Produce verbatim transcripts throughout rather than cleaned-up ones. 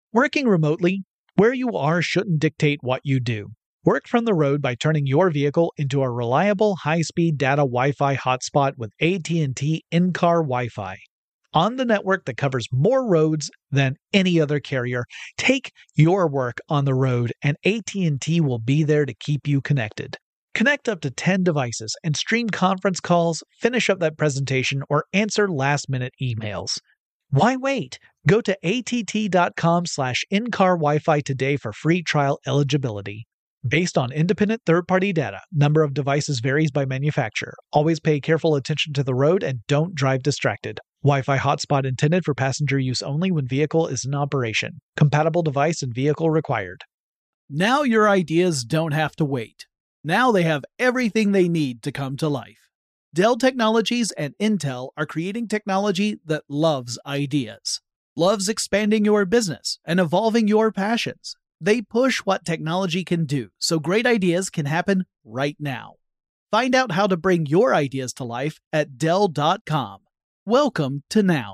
Working remotely, where you are shouldn't dictate what you do. Work from the road by turning your vehicle into a reliable high-speed data Wi-Fi hotspot with A T and T in-car Wi-Fi. On the network that covers more roads than any other carrier, take your work on the road and A T and T will be there to keep you connected. Connect up to ten devices and stream conference calls, finish up that presentation, or answer last-minute emails. Why wait? Go to att.com slash in-car Wi-Fi today for free trial eligibility. Based on independent third-party data, number of devices varies by manufacturer. Always pay careful attention to the road and don't drive distracted. Wi-Fi hotspot intended for passenger use only when vehicle is in operation. Compatible device and vehicle required. Now your ideas don't have to wait. Now they have everything they need to come to life. Dell Technologies and Intel are creating technology that loves ideas, loves expanding your business and evolving your passions. They push what technology can do so great ideas can happen right now. Find out how to bring your ideas to life at Dell dot com. Welcome to now.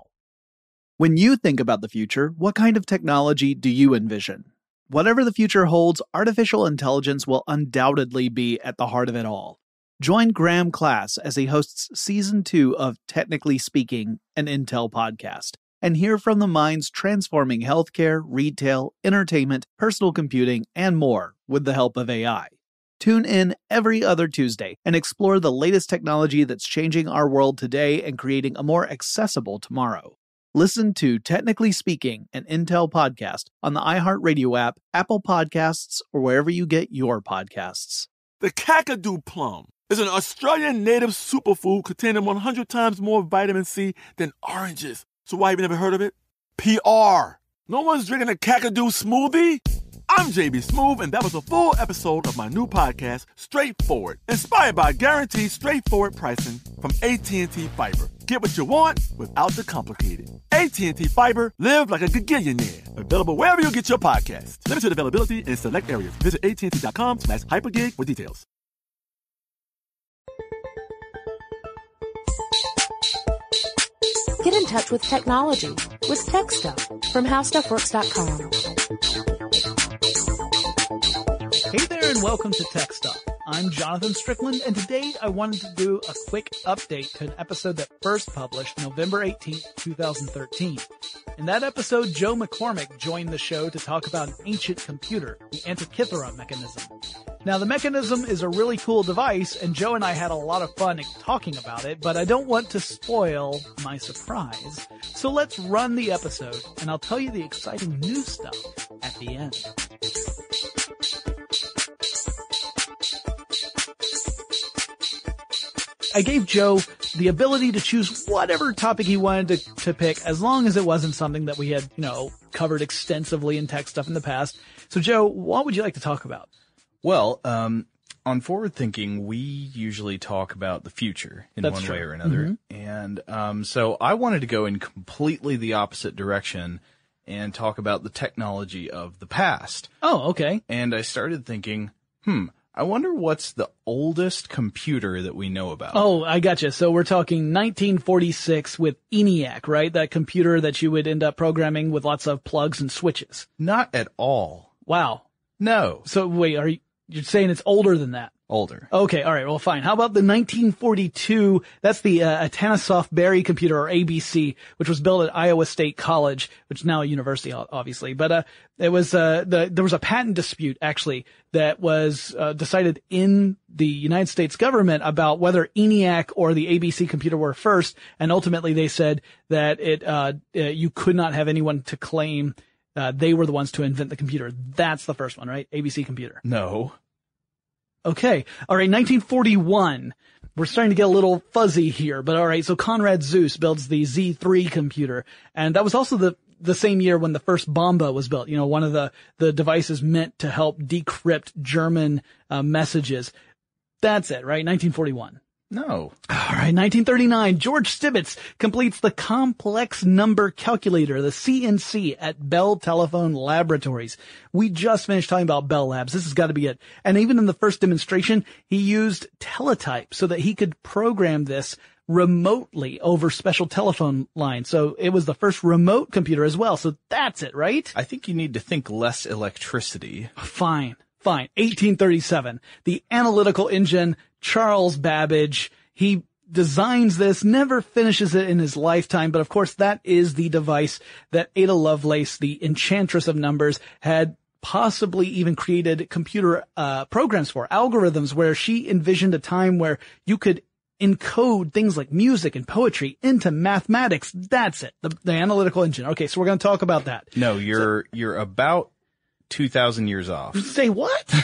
When you think about the future, what kind of technology do you envision? Whatever the future holds, artificial intelligence will undoubtedly be at the heart of it all. Join Graham Class as he hosts Season two of Technically Speaking, an Intel podcast, and hear from the minds transforming healthcare, retail, entertainment, personal computing, and more with the help of A I. Tune in every other Tuesday and explore the latest technology that's changing our world today and creating a more accessible tomorrow. Listen to Technically Speaking, an Intel podcast on the iHeartRadio app, Apple Podcasts, or wherever you get your podcasts. The Kakadu plum is an Australian native superfood containing one hundred times more vitamin C than oranges. So why have you never heard of it? P R. No one's drinking a Kakadu smoothie? I'm J B Smoove, and that was a full episode of my new podcast, Straightforward, inspired by guaranteed straightforward pricing from A T and T Fiber. Get what you want without the complicated. A T and T Fiber, live like a gigillionaire. Available wherever you get your podcasts. Limited availability in select areas. Visit att.com slash hypergig for details. Get in touch with technology with Tech Stuff from how stuff works dot com. Hey there and welcome to Tech Stuff. I'm Jonathan Strickland, and today I wanted to do a quick update to an episode that first published November eighteenth, twenty thirteen. In that episode, Joe McCormick joined the show to talk about an ancient computer, the Antikythera mechanism. Now, the mechanism is a really cool device, and Joe and I had a lot of fun talking about it, but I don't want to spoil my surprise. So let's run the episode, and I'll tell you the exciting new stuff at the end. I gave Joe the ability to choose whatever topic he wanted to, to pick, as long as it wasn't something that we had, you know, covered extensively in Tech Stuff in the past. So, Joe, what would you like to talk about? Well, um, on Forward Thinking, we usually talk about the future in That's one true. way or another. Mm-hmm. And um, so I wanted to go in completely the opposite direction and talk about the technology of the past. Oh, okay. And I started thinking, hmm, I wonder what's the oldest computer that we know about. Oh, I gotcha. So we're talking nineteen forty-six with ENIAC, right? That computer that you would end up programming with lots of plugs and switches. Not at all. Wow. No. So wait, are you, you're saying it's older than that? Older. Okay, all right, well, fine. How about the nineteen forty-two, that's the uh, Atanasoff Berry computer, or A B C, which was built at Iowa State College, which is now a university, obviously. But uh it was, uh the there was a patent dispute, actually, that was uh, decided in the United States government about whether ENIAC or the A B C computer were first, and ultimately they said that it uh, uh you could not have anyone to claim uh they were the ones to invent the computer. That's the first one, right? A B C computer. No. Okay. All right. nineteen forty-one. We're starting to get a little fuzzy here, but all right. So Conrad Zuse builds the Z three computer, and that was also the the same year when the first Bomba was built. You know, one of the the devices meant to help decrypt German uh, messages. That's it, right? nineteen forty-one. No. All right. nineteen thirty-nine. George Stibitz completes the complex number calculator, the C N C, at Bell Telephone Laboratories. We just finished talking about Bell Labs. This has got to be it. And even in the first demonstration, he used teletype so that he could program this remotely over special telephone lines. So it was the first remote computer as well. So that's it, right? I think you need to think less electricity. Fine, fine. eighteen thirty-seven. The analytical engine, Charles Babbage, he designs this, never finishes it in his lifetime, but of course that is the device that Ada Lovelace, the enchantress of numbers, had possibly even created computer uh programs for, algorithms, where she envisioned a time where you could encode things like music and poetry into mathematics. That's it. The, the analytical engine. Okay, so we're going to talk about that. No, you're so, you're about two thousand years off. Say what?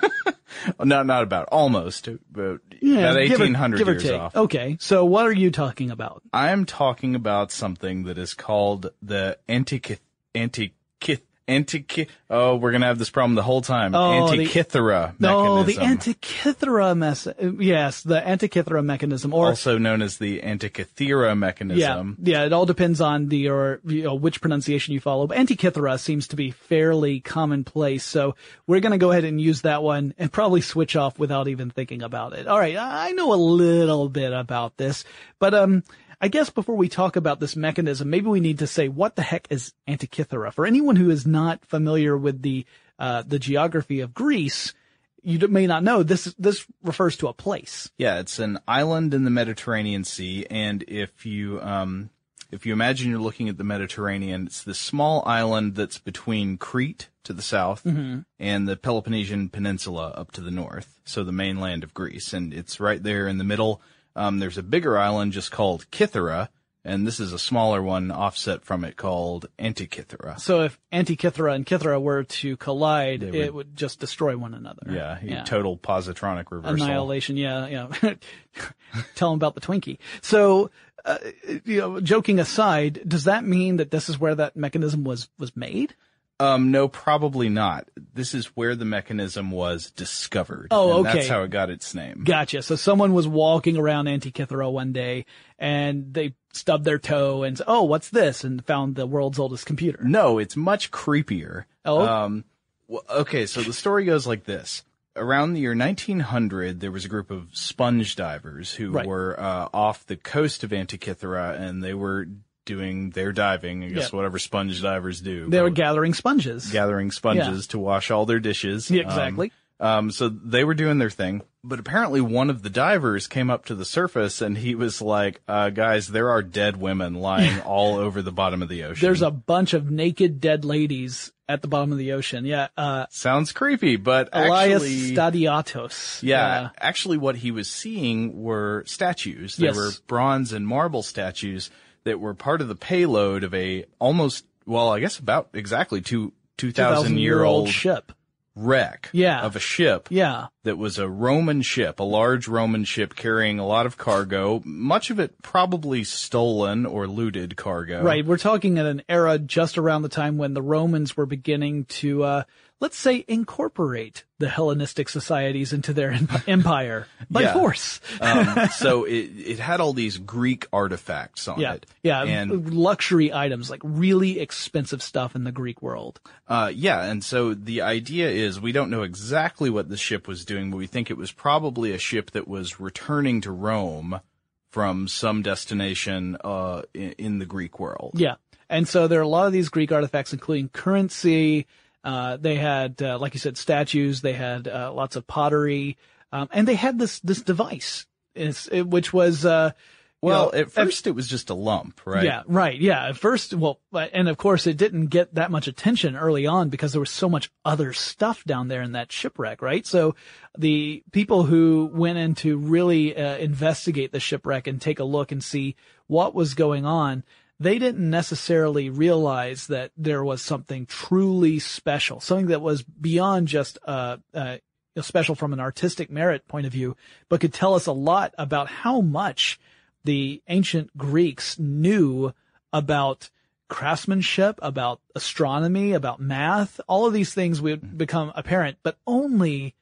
Not not about, almost, but yeah, about eighteen hundred give or, years give or take. off. Okay, so what are you talking about? I am talking about something that is called the Antikyth Antikyth Antikyth. Oh, we're gonna have this problem the whole time. Oh, Antikythera the, mechanism. No, the Antikythera mes- yes, the Antikythera mechanism, or also known as the Antikythera mechanism. Yeah, yeah, it all depends on the or you know, which pronunciation you follow. But Antikythera seems to be fairly commonplace, so we're gonna go ahead and use that one and probably switch off without even thinking about it. All right, I know a little bit about this, but um. I guess before we talk about this mechanism, maybe we need to say what the heck is Antikythera. For anyone who is not familiar with the uh the geography of Greece, you may not know this this refers to a place. Yeah, it's an island in the Mediterranean Sea, and if you um if you imagine you're looking at the Mediterranean, it's this small island that's between Crete to the south mm-hmm. and the Peloponnesian Peninsula up to the north, so the mainland of Greece, and it's right there in the middle. Um, there's a bigger island just called Kythera, and this is a smaller one offset from it called Antikythera. So if Antikythera and Kythera were to collide, would, it would just destroy one another. Yeah, yeah. Total positronic reversal. Annihilation, yeah, yeah. Tell them about the Twinkie. So, uh, you know, joking aside, does that mean that this is where that mechanism was, was made? Um, no, probably not. This is where the mechanism was discovered. Oh, and okay. That's how it got its name. Gotcha. So someone was walking around Antikythera one day and they stubbed their toe and said, oh, what's this? And found the world's oldest computer. No, it's much creepier. Oh. Um, well, okay. So the story goes like this. Around the year nineteen hundred, there was a group of sponge divers who right. were, uh, off the coast of Antikythera, and they were doing their diving, I guess, yeah. whatever sponge divers do. They were gathering sponges. Gathering sponges yeah. to wash all their dishes. Yeah, exactly. Um, um, so they were doing their thing. But apparently one of the divers came up to the surface and he was like, uh, guys, there are dead women lying all over the bottom of the ocean. There's a bunch of naked dead ladies at the bottom of the ocean. Yeah. Uh, Sounds creepy, but Elias actually. Stadiatos. Yeah, yeah. Actually what he was seeing were statues. There yes. were bronze and marble statues that were part of the payload of a almost, well, I guess about exactly two, two thousand year old ship. Wreck yeah. of a ship yeah. that was a Roman ship, a large Roman ship carrying a lot of cargo, much of it probably stolen or looted cargo. Right. We're talking at an era just around the time when the Romans were beginning to, uh, let's say, incorporate the Hellenistic societies into their empire by yeah. force. um, so it, it had all these Greek artifacts on yeah. it. Yeah. And luxury items, like really expensive stuff in the Greek world. Uh, yeah. And so the idea is we don't know exactly what the ship was doing, but we think it was probably a ship that was returning to Rome from some destination, uh, in, in the Greek world. Yeah. And so there are a lot of these Greek artifacts, including currency. Uh, they had, uh, like you said, statues. They had, uh, lots of pottery. Um, and they had this, this device, it's, it, which was, uh, well, know, at first it was just a lump, right? Yeah, right. Yeah. At first, well, and of course it didn't get that much attention early on because there was so much other stuff down there in that shipwreck, right? So the people who went in to really, uh, investigate the shipwreck and take a look and see what was going on, they didn't necessarily realize that there was something truly special, something that was beyond just, uh, uh, special from an artistic merit point of view, but could tell us a lot about how much the ancient Greeks knew about craftsmanship, about astronomy, about math. All of these things would become apparent, but only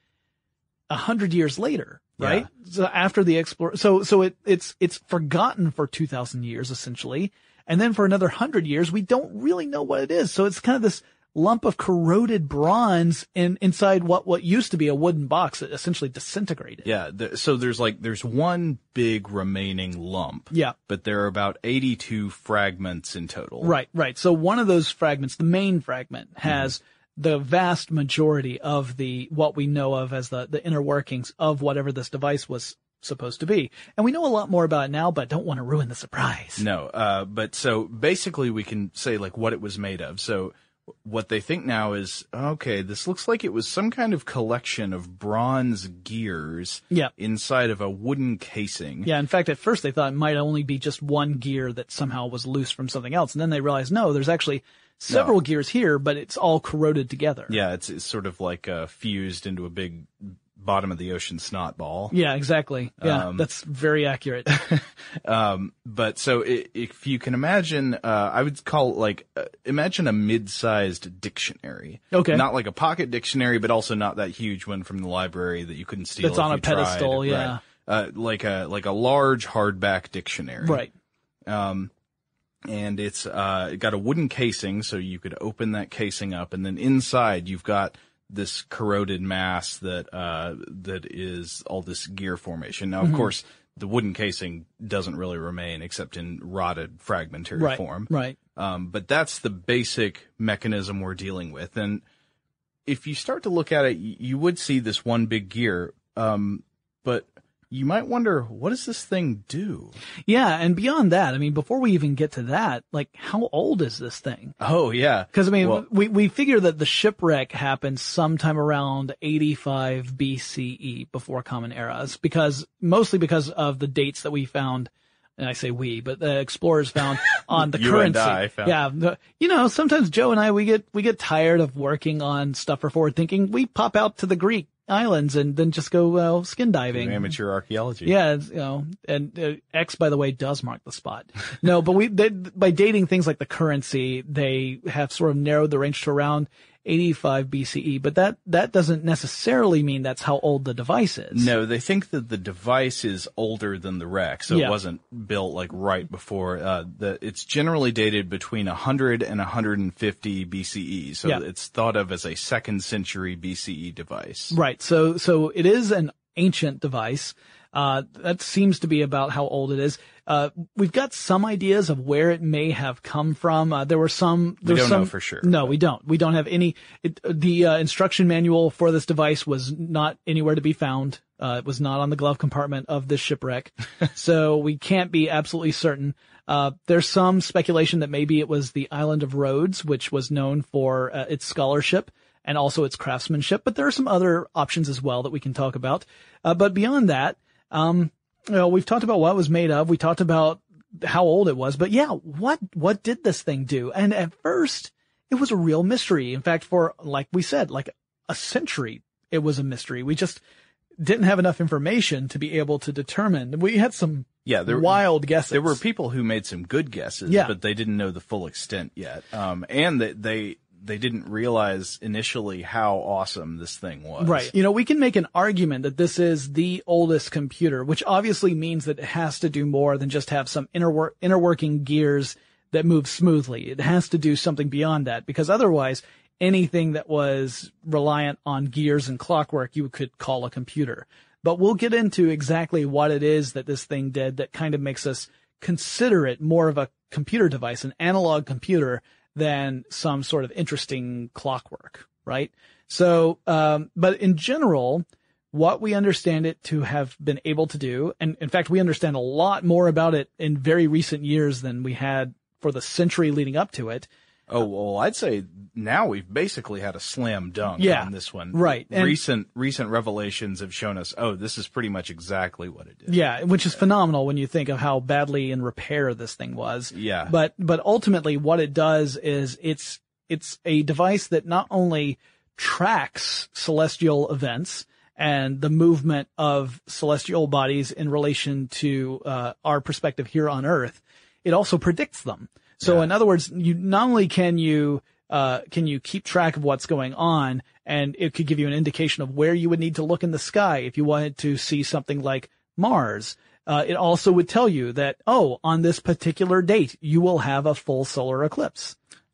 a hundred years later, right? Yeah. So after the explore, so, so it, it's, it's forgotten for two thousand years essentially. And then for another hundred years, we don't really know what it is. So it's kind of this lump of corroded bronze in inside what what used to be a wooden box that essentially disintegrated. Yeah. Th- so there's like there's one big remaining lump. Yeah. But there are about eighty-two fragments in total. Right, right. So one of those fragments, the main fragment, has mm-hmm. the vast majority of the what we know of as the the inner workings of whatever this device was supposed to be. And we know a lot more about it now, but don't want to ruin the surprise. No. Uh, but so basically we can say like what it was made of. So what they think now is, okay, this looks like it was some kind of collection of bronze gears yeah. inside of a wooden casing. Yeah, in fact, at first they thought it might only be just one gear that somehow was loose from something else. And then they realized, no, there's actually several no. gears here, but it's all corroded together. Yeah, it's, it's sort of like uh, fused into a big bottom of the ocean snot ball. Yeah, exactly. Yeah, um, that's very accurate. um, but so it, if you can imagine, uh, I would call it like, uh, imagine a mid-sized dictionary. Okay. Not like a pocket dictionary, but also not that huge one from the library that you couldn't steal. That's if on you a pedestal, tried. yeah. Right. Uh, like a, like a large hardback dictionary. Right. Um, and it's, uh, got a wooden casing, so you could open that casing up, and then inside you've got this corroded mass that, uh, that is all this gear formation. Now, of mm-hmm. course, the wooden casing doesn't really remain except in rotted fragmentary right, form. Right. Um, but that's the basic mechanism we're dealing with. And if you start to look at it, you would see this one big gear. Um, but you might wonder, what does this thing do? Yeah, and beyond that, I mean, before we even get to that, like, how old is this thing? Oh, yeah. Because, I mean, well, we, we figure that the shipwreck happened sometime around eighty-five B C E, before Common Eras, because, mostly because of the dates that we found, and I say we, but the explorers found on the you currency. And I found. Yeah, the, you know, sometimes Joe and I, we get, we get tired of working on stuff for forward thinking. We pop out to the Greek islands and then just go uh, skin diving. Amateur archaeology. Yeah, it's, you know, and uh, X, by the way, does mark the spot. No, but we they, by dating things like the currency, they have sort of narrowed the range to around eighty-five B C E. But that that doesn't necessarily mean that's how old the device is. No, they think that the device is older than the wreck, so yeah. it wasn't built like right before. Uh, the it's generally dated between one hundred and one hundred fifty B C E, so yeah. it's thought of as a second century B C E device. Right. So so it is an ancient device. Uh, that seems to be about how old it is. Uh, we've got some ideas of where it may have come from. Uh, there were some, there we don't some, know for sure. No, we don't. We don't have any, it, the, uh, instruction manual for this device was not anywhere to be found. Uh, it was not on the glove compartment of this shipwreck. So we can't be absolutely certain. Uh, there's some speculation that maybe it was the island of Rhodes, which was known for uh, its scholarship and also its craftsmanship. But there are some other options as well that we can talk about. Uh, but beyond that, Um, you know, we've talked about what it was made of. We talked about how old it was, but yeah, what, what did this thing do? And at first it was a real mystery. In fact, for, like we said, like a century, it was a mystery. We just didn't have enough information to be able to determine. We had some yeah, there, wild guesses. There were people who made some good guesses, yeah. but they didn't know the full extent yet. Um, and that they, they didn't realize initially how awesome this thing was. Right. You know, we can make an argument that this is the oldest computer, which obviously means that it has to do more than just have some inner wor- inner working gears that move smoothly. It has to do something beyond that, because otherwise anything that was reliant on gears and clockwork you could call a computer. But we'll get into exactly what it is that this thing did that kind of makes us consider it more of a computer device, an analog computer, than some sort of interesting clockwork, right? So, um, but in general, what we understand it to have been able to do, and in fact, we understand a lot more about it in very recent years than we had for the century leading up to it. Oh, well, I'd say now we've basically had a slam dunk yeah, on this one. Right. And recent, recent revelations have shown us, oh, this is pretty much exactly what it did. Yeah, which is phenomenal when you think of how badly in repair this thing was. Yeah. But, but ultimately what it does is it's, it's a device that not only tracks celestial events and the movement of celestial bodies in relation to, uh, our perspective here on Earth, it also predicts them. So yeah. in other words, you not only can you, uh, can you keep track of what's going on, and it could give you an indication of where you would need to look in the sky if you wanted to see something like Mars. Uh, it also would tell you that, oh, on this particular date, you will have a full solar eclipse.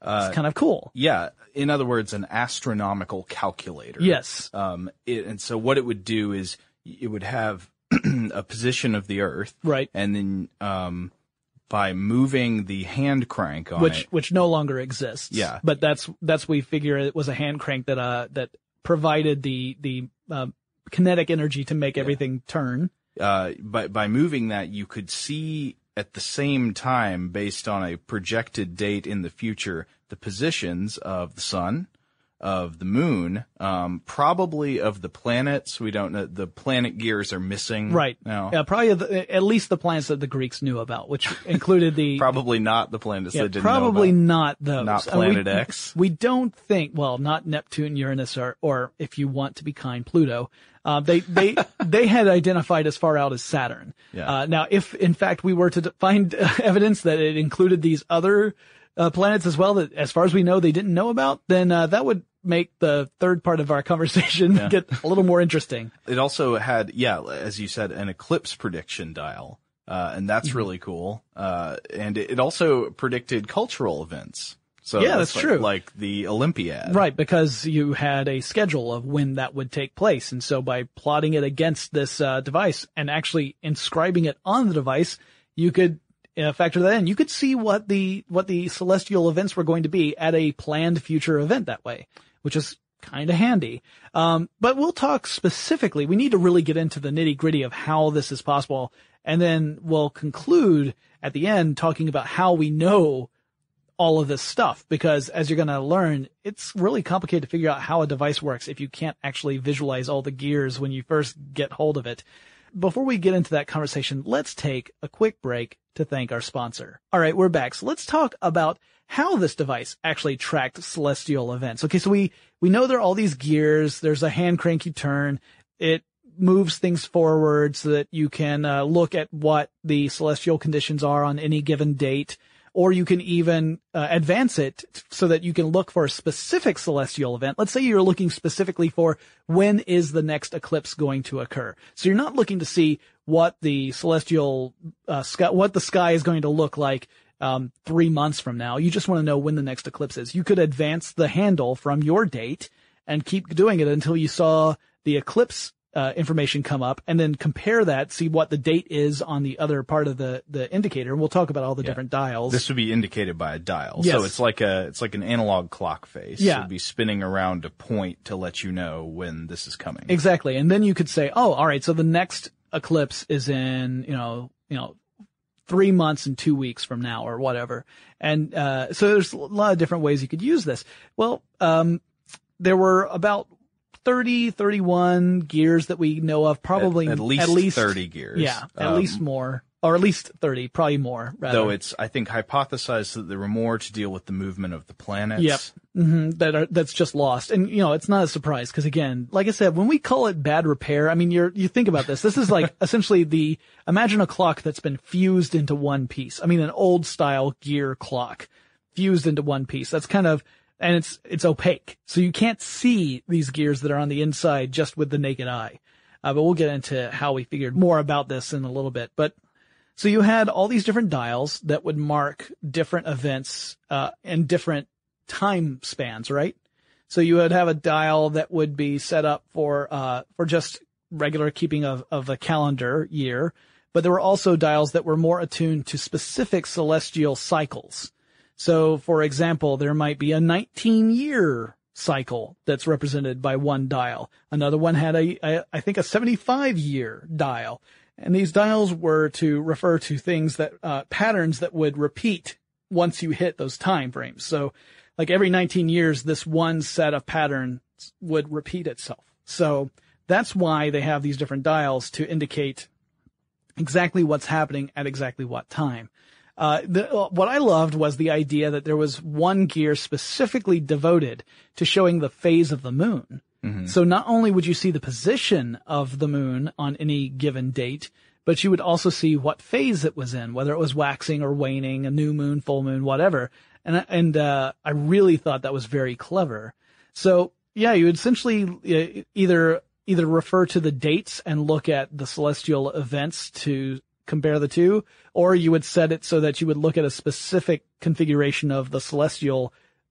It's kind of cool. Yeah. In other words, an astronomical calculator. Yes. Um, it, and so what it would do is it would have a position of the Earth. Right. And then, um, by moving the hand crank on which, it. Which no longer exists. Yeah. But that's, that's, we figure it was a hand crank that, uh, that provided the, the, um, kinetic energy to make everything turn. Uh, by, by moving that, you could see at the same time, based on a projected date in the future, the positions of the sun, of the moon, um, probably of the planets. We don't know. The planet gears are missing. Right. Now. Yeah, probably the, at least the planets that the Greeks knew about, which included the... Probably not the planets yeah, they didn't probably know about. not those. Not I mean, Planet we, X. We don't think, well, not Neptune, Uranus, or, or if you want to be kind, Pluto. Uh, they, they, they had identified as far out as Saturn. Yeah. Uh, now, if in fact we were to find uh, evidence that it included these other uh, planets as well, that as far as we know they didn't know about, then uh, that would make the third part of our conversation Yeah. get a little more interesting. It also had, yeah, as you said, an eclipse prediction dial. Uh, and that's Mm-hmm. really cool. Uh, and it, it also predicted cultural events. So Yeah, that's like, true. Like the Olympiad. Right, because you had a schedule of when that would take place. And so by plotting it against this uh, device and actually inscribing it on the device, you could uh, factor that in. You could see what the what the celestial events were going to be at a planned future event that way, which is kind of handy. Um, but we'll talk specifically. We need to really get into the nitty-gritty of how this is possible. And then we'll conclude at the end talking about how we know all of this stuff, because as you're going to learn, it's really complicated to figure out how a device works if you can't actually visualize all the gears when you first get hold of it. Before we get into that conversation, let's take a quick break to thank our sponsor. All right, we're back. So let's talk about how this device actually tracked celestial events. Okay, so we, we know there are all these gears. There's a hand crank you turn. It moves things forward so that you can uh, look at what the celestial conditions are on any given date. Or you can even uh, advance it so that you can look for a specific celestial event. Let's say you're looking specifically for when is the next eclipse going to occur. So you're not looking to see what the celestial uh, sky, what the sky is going to look like um, three months from now. You just want to know when the next eclipse is. You could advance the handle from your date and keep doing it until you saw the eclipse Uh, information come up, and then compare that, see what the date is on the other part of the, the indicator. And we'll talk about all the Yeah. different dials. This would be indicated by a dial. Yes. So it's like a, it's like an analog clock face. Yeah. It would be spinning around a point to let you know when this is coming. Exactly. And then you could say, oh, all right, so the next eclipse is in, you know, you know, three months and two weeks from now or whatever. And, uh, so there's a lot of different ways you could use this. Well, um, there were about thirty, thirty-one gears that we know of, probably At, at least at least thirty gears. Yeah, at Um, least more, or at least thirty, probably more. Rather. Though it's, I think, hypothesized that there were more to deal with the movement of the planets. Yep. Mm-hmm. That are, that's just lost. And, you know, it's not a surprise because, again, like I said, when we call it bad repair, I mean, you're, you think about this. This is like essentially the, imagine a clock that's been fused into one piece. I mean, an old style gear clock fused into one piece. That's kind of, and it's, it's opaque. So you can't see these gears that are on the inside just with the naked eye. Uh, but we'll get into how we figured more about this in a little bit. But so you had all these different dials that would mark different events, uh, and different time spans, right? So you would have a dial that would be set up for, uh, for just regular keeping of, of a calendar year. But there were also dials that were more attuned to specific celestial cycles. So, for example, there might be a nineteen year cycle that's represented by one dial. Another one had a, a I think a seventy-five year dial. And these dials were to refer to things that, uh, patterns that would repeat once you hit those time frames. So, like every nineteen years, this one set of patterns would repeat itself. So that's why they have these different dials to indicate exactly what's happening at exactly what time. Uh, the, what I loved was the idea that there was one gear specifically devoted to showing the phase of the moon. Mm-hmm. So not only would you see the position of the moon on any given date, but you would also see what phase it was in, whether it was waxing or waning, a new moon, full moon, whatever. And, and, uh, I really thought that was very clever. So yeah, you would essentially either, either refer to the dates and look at the celestial events to compare the two, or you would set it so that you would look at a specific configuration of the celestial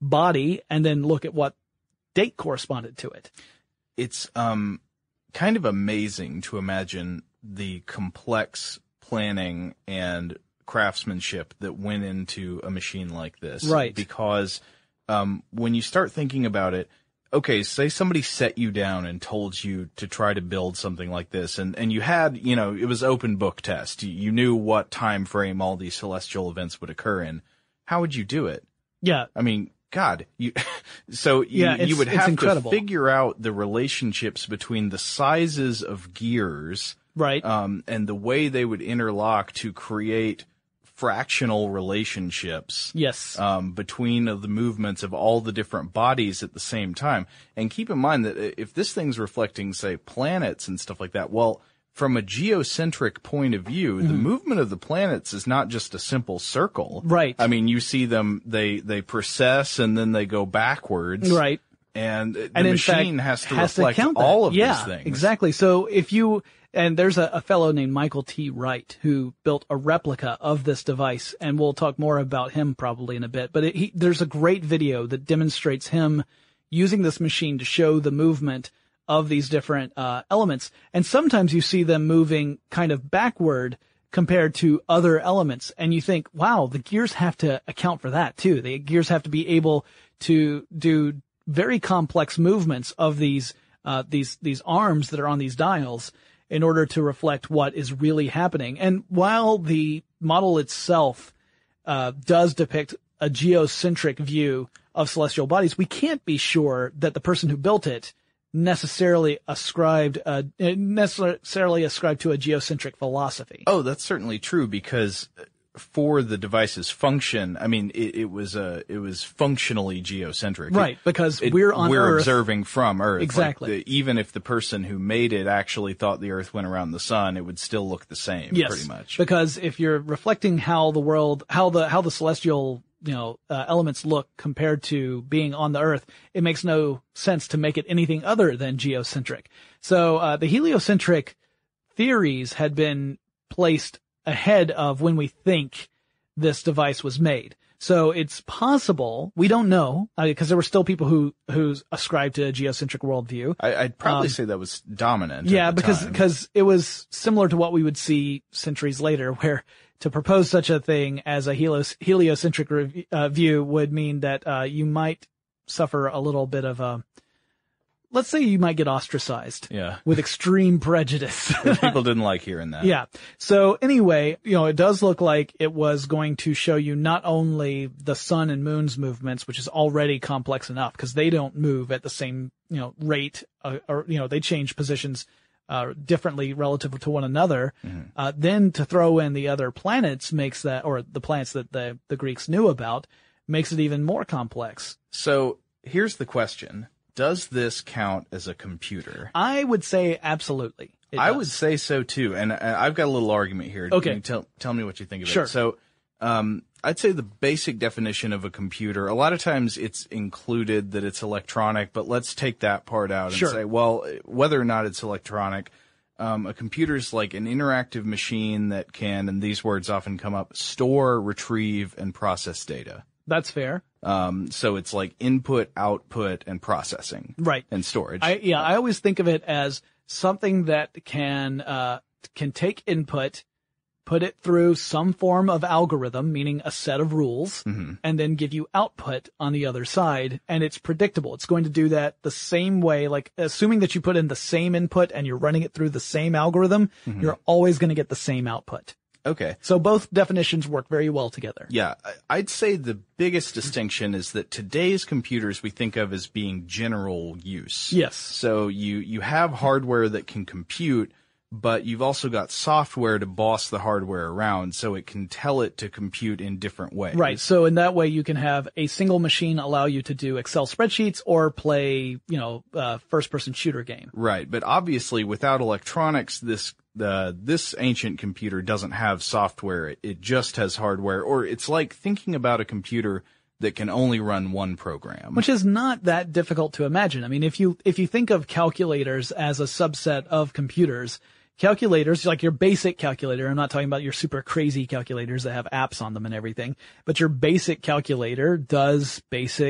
body and then look at what date corresponded to it. It's um kind of amazing to imagine the complex planning and craftsmanship that went into a machine like this. Right. Because um when you start thinking about it, okay, say somebody set you down and told you to try to build something like this, and, and you had, you know, it was open book test. You, you knew what time frame all these celestial events would occur in. How would you do it? Yeah. I mean, God, you, so you, Yeah, you would it's have incredible. to figure out the relationships between the sizes of gears, Right. um, and the way they would interlock to create fractional relationships. Yes. Um, between the movements of all the different bodies at the same time. And keep in mind that if this thing's reflecting, say, planets and stuff like that, well, from a geocentric point of view, mm-hmm. the movement of the planets is not just a simple circle. Right. I mean, you see them, they, they precess and then they go backwards. Right. And the and in machine fact, has to has reflect to count that. all of yeah, these things. Exactly. So if you, and there's a, a fellow named Michael T. Wright who built a replica of this device, and we'll talk more about him probably in a bit, but it, he, there's a great video that demonstrates him using this machine to show the movement of these different uh, elements. And sometimes you see them moving kind of backward compared to other elements. And you think, wow, the gears have to account for that too. The gears have to be able to do very complex movements of these, uh, these, these arms that are on these dials in order to reflect what is really happening. And while the model itself, uh, does depict a geocentric view of celestial bodies, we can't be sure that the person who built it necessarily ascribed, uh, necessarily ascribed to a geocentric philosophy. Oh, that's certainly true, because for the device's function, I mean, it, it was a, it was functionally geocentric. Right, because it, we're on we're Earth. observing from Earth. Exactly. Like the, even if the person who made it actually thought the Earth went around the sun, it would still look the same, yes, pretty much. Because if you're reflecting how the world, how the, how the celestial, you know, uh, elements look compared to being on the Earth, it makes no sense to make it anything other than geocentric. So, uh, the heliocentric theories had been placed ahead of when we think this device was made. So it's possible, we don't know, because uh, there were still people who, who ascribed to a geocentric worldview. I, I'd probably um, say that was dominant. Yeah, at the because, time. because it was similar to what we would see centuries later, where to propose such a thing as a helios, heliocentric rev- uh, view would mean that, uh, you might suffer a little bit of a, let's say you might get ostracized. Yeah. With extreme prejudice. People didn't like hearing that. Yeah. So anyway, you know, it does look like it was going to show you not only the sun and moon's movements, which is already complex enough because they don't move at the same, you know, rate, uh, or, you know, they change positions, uh, differently relative to one another. Mm-hmm. Uh, then to throw in the other planets makes that, or the planets that the, the Greeks knew about, makes it even more complex. So here's the question. Does this count as a computer? I would say absolutely. I does. would say so too, and I've got a little argument here. Okay. Can you tell tell me what you think of Sure. it. So, um, I'd say the basic definition of a computer. A lot of times it's included that it's electronic, but let's take that part out and Sure. say, well, whether or not it's electronic, um, a computer is like an interactive machine that can, and these words often come up, store, retrieve, and process data. That's fair. Um, so it's like input, output, and processing. Right. And storage. I, yeah, I always think of it as something that can, uh, can take input, put it through some form of algorithm, meaning a set of rules, mm-hmm. and then give you output on the other side. And it's predictable. It's going to do that the same way, like assuming that you put in the same input and you're running it through the same algorithm, mm-hmm. you're always going to get the same output. Okay. So both definitions work very well together. Yeah. I'd say the biggest distinction is that today's computers we think of as being general use. Yes. So you, you have hardware that can compute, but you've also got software to boss the hardware around so it can tell it to compute in different ways. Right. So in that way, you can have a single machine allow you to do Excel spreadsheets or play, you know, uh, first person shooter game. Right. But obviously without electronics, this The, this ancient computer doesn't have software. It, it just has hardware, or it's like thinking about a computer that can only run one program. Which is not that difficult to imagine. I mean, if you, if you think of calculators as a subset of computers, calculators, like your basic calculator, I'm not talking about your super crazy calculators that have apps on them and everything, but your basic calculator does basic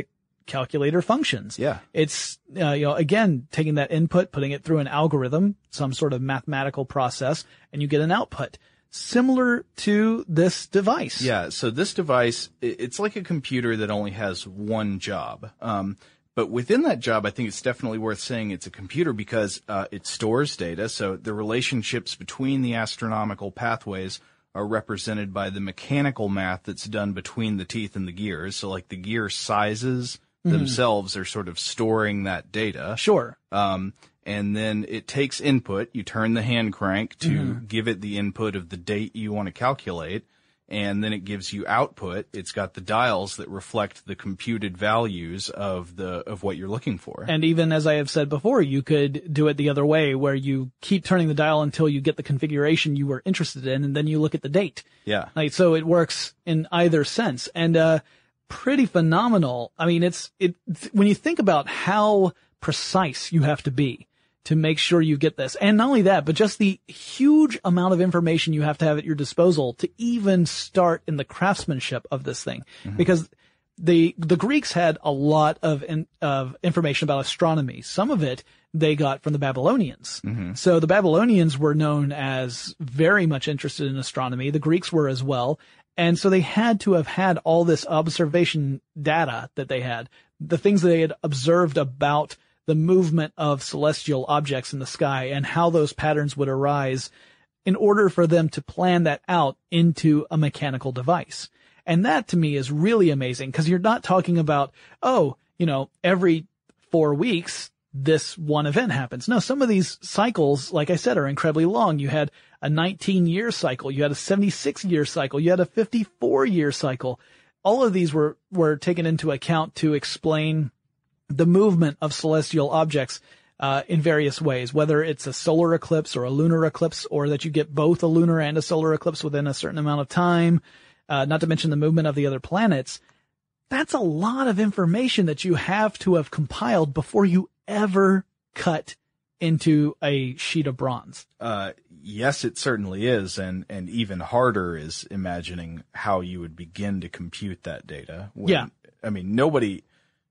calculator functions. Yeah. It's, uh, you know, again, taking that input, putting it through an algorithm, some sort of mathematical process, and you get an output similar to this device. Yeah. So this device, it's like a computer that only has one job. Um, but within that job, I think it's definitely worth saying it's a computer because, uh, it stores data. So the relationships between the astronomical pathways are represented by the mechanical math that's done between the teeth and the gears. So like the gear sizes mm-hmm. themselves are sort of storing that data. Sure. Um, and then it takes input. You turn the hand crank to mm-hmm. give it the input of the date you want to calculate. And then it gives you output. It's got the dials that reflect the computed values of the, of what you're looking for. And even as I have said before, you could do it the other way where you keep turning the dial until you get the configuration you were interested in, and then you look at the date. Yeah. Like, so it works in either sense. And, uh, pretty phenomenal. I mean, it's, it, when you think about how precise you have to be to make sure you get this. And not only that, but just the huge amount of information you have to have at your disposal to even start in the craftsmanship of this thing. Mm-hmm. Because the, the Greeks had a lot of, in, of information about astronomy. Some of it they got from the Babylonians. Mm-hmm. So the Babylonians were known as very much interested in astronomy. The Greeks were as well. And so they had to have had all this observation data that they had, the things that they had observed about the movement of celestial objects in the sky and how those patterns would arise in order for them to plan that out into a mechanical device. And that to me is really amazing because you're not talking about, oh, you know, every four weeks, this one event happens. No, some of these cycles, like I said, are incredibly long. You had a nineteen year cycle. You had a seventy-six year cycle. You had a fifty-four year cycle. All of these were, were taken into account to explain the movement of celestial objects uh in various ways, whether it's a solar eclipse or a lunar eclipse, or that you get both a lunar and a solar eclipse within a certain amount of time, uh not to mention the movement of the other planets. That's a lot of information that you have to have compiled before you ever cut into a sheet of bronze. Uh yes, it certainly is, and and even harder is imagining how you would begin to compute that data. When, yeah. I mean, nobody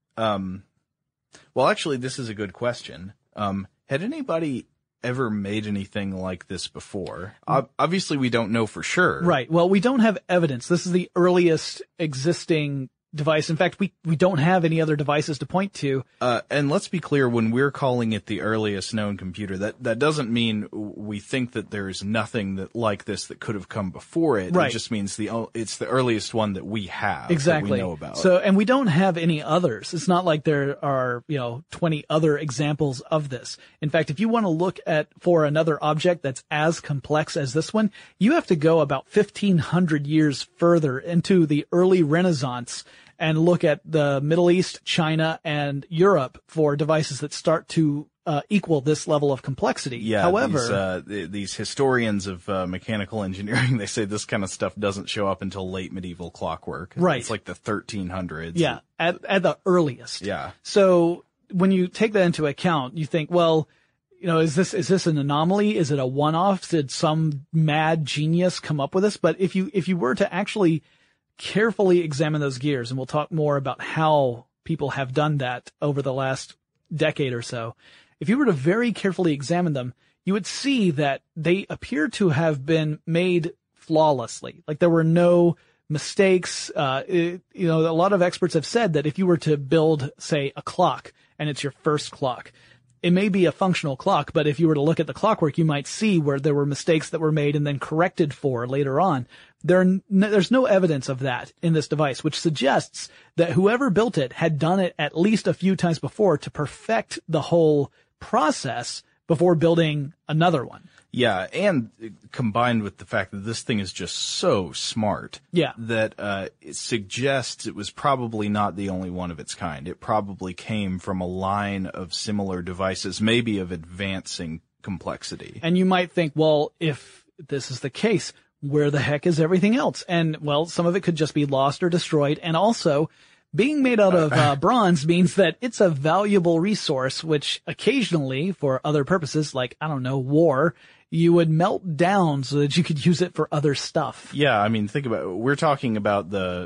um Well, actually, this is a good question. Um, had anybody ever made anything like this before? Ob- obviously, we don't know for sure. Right. Well, we don't have evidence. This is the earliest existing device. In fact, we, we don't have any other devices to point to. Uh, and let's be clear, when we're calling it the earliest known computer, that, that doesn't mean we think that there's nothing that like this that could have come before it. Right. It just means the, it's the earliest one that we have. Exactly. That we know about. So, and we don't have any others. It's not like there are, you know, twenty other examples of this. In fact, if you want to look at, for another object that's as complex as this one, you have to go about fifteen hundred years further into the early Renaissance and look at the Middle East, China, and Europe for devices that start to uh, equal this level of complexity. Yeah, However, these, uh, th- these historians of uh, mechanical engineering, they say this kind of stuff doesn't show up until late medieval clockwork. Right. It's like the thirteen hundreds. Yeah, at, at the earliest. Yeah. So when you take that into account, you think, well, you know, is this, is this an anomaly? Is it a one-off? Did some mad genius come up with this? But if you, if you were to actually carefully examine those gears, and we'll talk more about how people have done that over the last decade or so. If you were to very carefully examine them, you would see that they appear to have been made flawlessly. Like there were no mistakes. Uh, it, you know, a lot of experts have said that if you were to build, say, a clock, and it's your first clock, it may be a functional clock, but if you were to look at the clockwork, you might see where there were mistakes that were made and then corrected for later on. There, n- there's no evidence of that in this device, which suggests that whoever built it had done it at least a few times before to perfect the whole process before building another one. Yeah, and combined with the fact that this thing is just so smart, Yeah. that uh, it suggests it was probably not the only one of its kind. It probably came from a line of similar devices, maybe of advancing complexity. And you might think, well, if this is the case, where the heck is everything else? And, well, some of it could just be lost or destroyed. And also, being made out of uh, bronze means that it's a valuable resource, which occasionally, for other purposes, like, I don't know, war, you would melt down so that you could use it for other stuff. Yeah, I mean, think about it. We're talking about the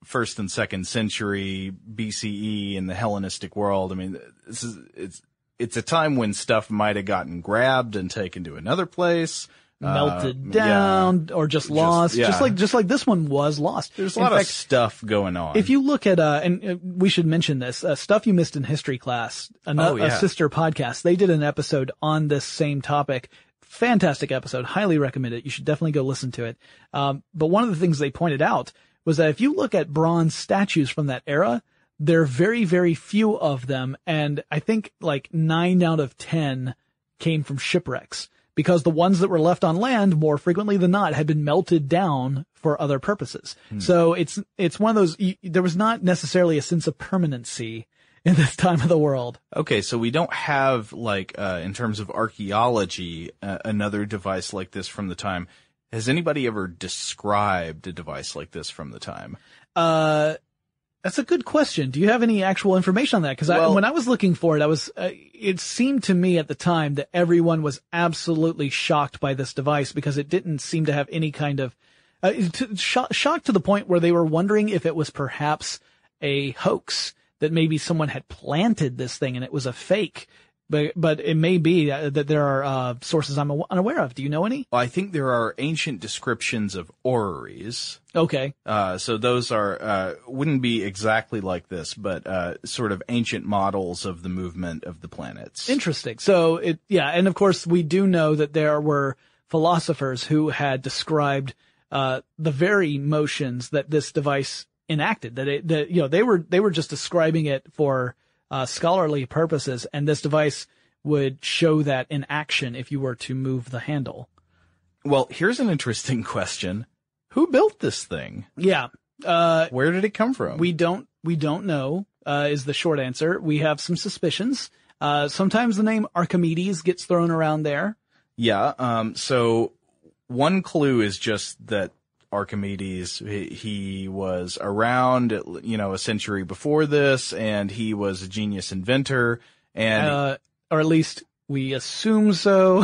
first and second century B C E in the Hellenistic world. I mean, this is, it's, it's a time when stuff might have gotten grabbed and taken to another place. Melted uh, down yeah. or just Just- lost. yeah. Just like, just like this one was lost. There's a In lot fact, of stuff going on. if you look at, uh, and uh, we should mention this, uh, Stuff You Missed in History Class, a, Oh, yeah. a sister podcast, they did an episode on this same topic. Fantastic episode. Highly recommend it. You should definitely go listen to it. Um, but one of the things they pointed out was that if you look at bronze statues from that era, there are very, very few of them. And I think like nine out of ten came from shipwrecks, because the ones that were left on land more frequently than not had been melted down for other purposes. Hmm. So it's, it's one of those, you, there was not necessarily a sense of permanency in this time of the world. Okay, so we don't have, like, uh, in terms of archaeology, uh, another device like this from the time. Has anybody ever described a device like this from the time? Uh, that's a good question. Do you have any actual information on that? Because Well- when I was looking for it, I was, uh, it seemed to me at the time that everyone was absolutely shocked by this device because it didn't seem to have any kind of, uh, to, sho- shocked to the point where they were wondering if it was perhaps a hoax, that maybe someone had planted this thing and it was a fake. But, but it may be uh, that there are, uh, sources I'm unaware of. Do you know any? Well, I think there are ancient descriptions of orreries. Okay. Uh, so those are, uh, wouldn't be exactly like this, but, uh, sort of ancient models of the movement of the planets. Interesting. So it, yeah. And of course we do know that there were philosophers who had described, uh, the very motions that this device enacted, that it, that, you know, they were, they were just describing it for, uh, scholarly purposes. And this device would show that in action if you were to move the handle. Well, here's an interesting question. Who built this thing? Yeah. Uh, Where did it come from? we don't, we don't know, uh, is the short answer. We have some suspicions. Uh, sometimes the name Archimedes gets thrown around there. Yeah, um, so one clue is just that Archimedes, he, he was around, you know, a century before this, and he was a genius inventor, and Uh, or at least we assume so.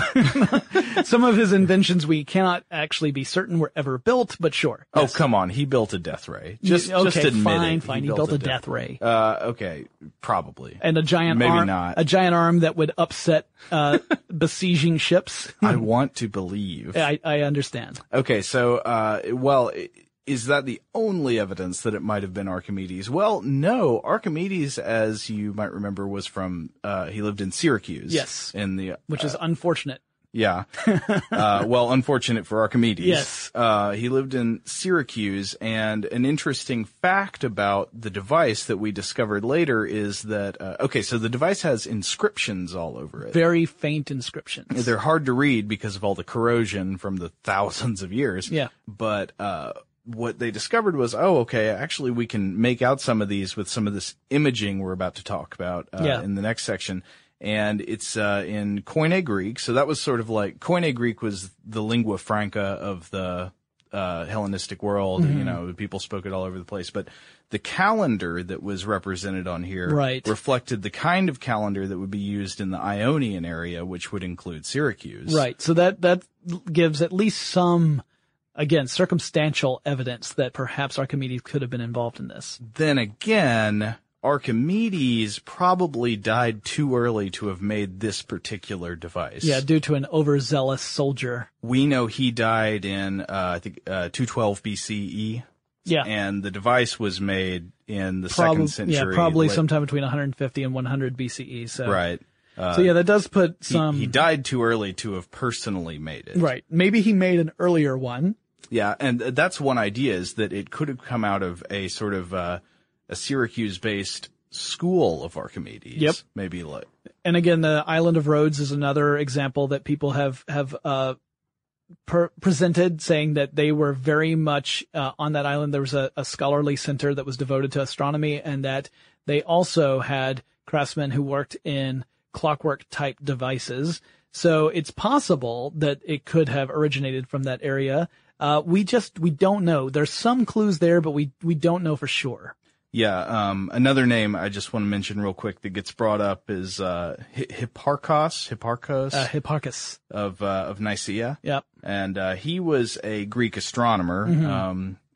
Some of his inventions we cannot actually be certain were ever built, but sure. oh, Yes. come on, he built a death ray. Just, okay, just admit fine, it. fine. He, built, a death ray. Uh, okay, probably. And a giant maybe arm, not. a giant arm that would upset, uh, besieging ships. I want to believe. I, I understand. Okay, so, uh, well, i- is that the only evidence that it might have been Archimedes? Well, no. Archimedes, as you might remember, was from, uh, he lived in Syracuse. Yes. In the, Which is unfortunate. yeah. uh, well, unfortunate for Archimedes. Yes. Uh, he lived in Syracuse, and an interesting fact about the device that we discovered later is that, uh, okay, so the device has inscriptions all over it. Very faint inscriptions. They're hard to read because of all the corrosion from the thousands of years. Yeah. But, uh, what they discovered was, oh, okay, actually we can make out some of these with some of this imaging we're about to talk about, uh, Yeah. in the next section. And it's, uh, in Koine Greek. So that was sort of like, Koine Greek was the lingua franca of the, uh, Hellenistic world. Mm-hmm. You know, people spoke it all over the place. But the calendar that was represented on here Right. reflected the kind of calendar that would be used in the Ionian area, which would include Syracuse. Right. So that, that gives at least some, again, circumstantial evidence that perhaps Archimedes could have been involved in this. Then again, Archimedes probably died too early to have made this particular device. Yeah, due to an overzealous soldier. We know he died in, uh, I think, uh, two twelve B C E. Yeah. And the device was made in the Probab- second century. Yeah, probably late- sometime between one hundred fifty and one hundred B C E. So, Right. Uh, so yeah, that does put he, some. he died too early to have personally made it. Right. Maybe he made an earlier one. Yeah, and that's one idea, is that it could have come out of a sort of uh, a Syracuse-based school of Archimedes. Yep. Maybe like And again, the island of Rhodes is another example that people have, have, uh, per- presented, saying that they were very much, uh, on that island. There was a, a scholarly center that was devoted to astronomy, and that they also had craftsmen who worked in clockwork type devices. So it's possible that it could have originated from that area. Uh, we just, we don't know. There's some clues there, but we, we don't know for sure. Yeah, um, another name I just want to mention real quick that gets brought up is uh, Hi- Hipparchos, Hipparchos Uh, Hipparchus. of uh, of Nicaea, Yep. and uh, he was a Greek astronomer. Mm-hmm. Um,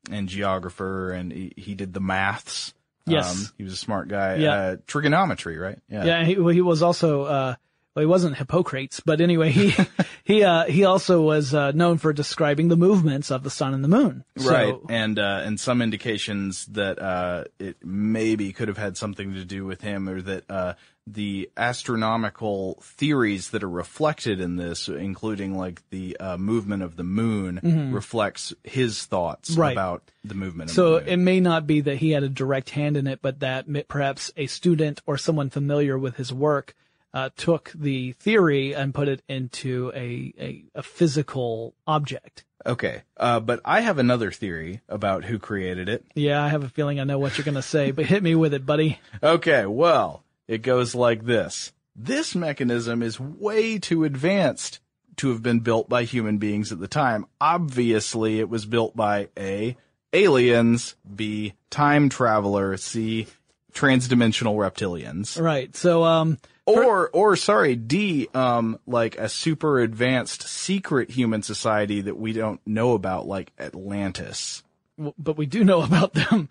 and geographer, and he, he did the maths. Yes. Um, he was a smart guy. Yeah. Uh, trigonometry, right? Yeah. yeah he, well, he was also, uh, well, he wasn't Hippocrates, but anyway, he, he, uh, he also was, uh, known for describing the movements of the sun and the moon. So, right. And, uh, and some indications that, uh, it maybe could have had something to do with him, or that, uh, the astronomical theories that are reflected in this, including like the, uh, movement of the moon, mm-hmm. reflects his thoughts right. about the movement of so the moon. It may not be that he had a direct hand in it, but that perhaps a student or someone familiar with his work Uh, took the theory and put it into a, a, a physical object. Okay. Uh, but I have another theory about who created it. Yeah, I have a feeling I know what you're going to say, but hit me with it, buddy. Okay. Well, it goes like this. This mechanism is way too advanced to have been built by human beings at the time. Obviously, it was built by A, aliens, B, time traveler, C, transdimensional reptilians. Right. So, um, Or, or, sorry, D, um, like a super advanced secret human society that we don't know about, like Atlantis. But we do know about them.